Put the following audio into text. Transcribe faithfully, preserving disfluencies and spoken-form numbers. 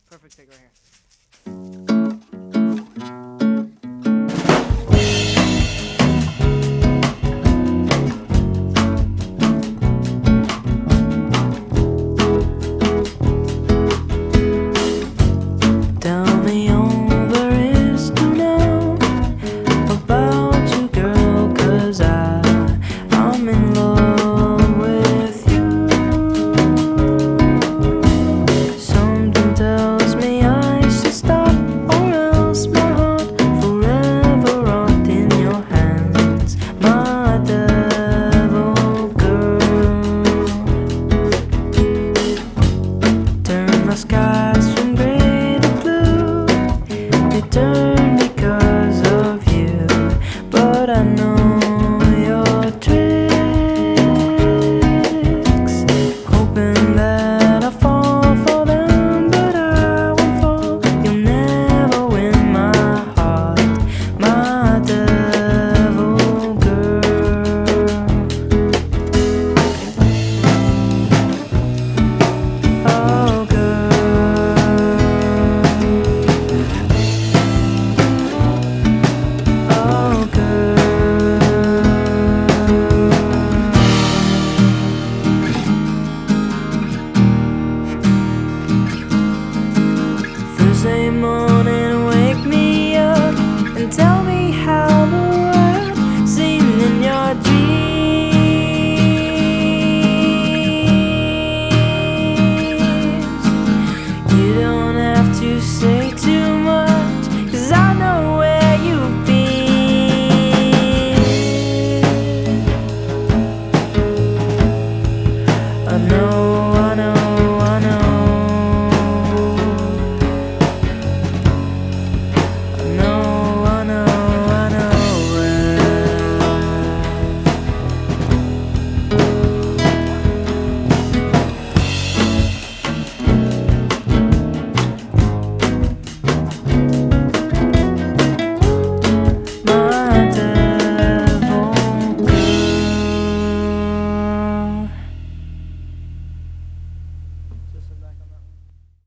Perfect take right here. Tell me all there is to know about you, girl, 'cause I, I'm in love with you. Something tells me I should stop, or else my heart forever rot in your hands, my devil girl. Turn the skies from gray to blue, they turn because of you, but I know your tricks, hoping that I fall for them, but I won't fall. You'll never win my heart, my devil girl. Oh girl, oh girl. Thursday morning, wake me up and tell me how the world seemed in your dreams. You don't have to say too much, 'cause I know where you've been. I know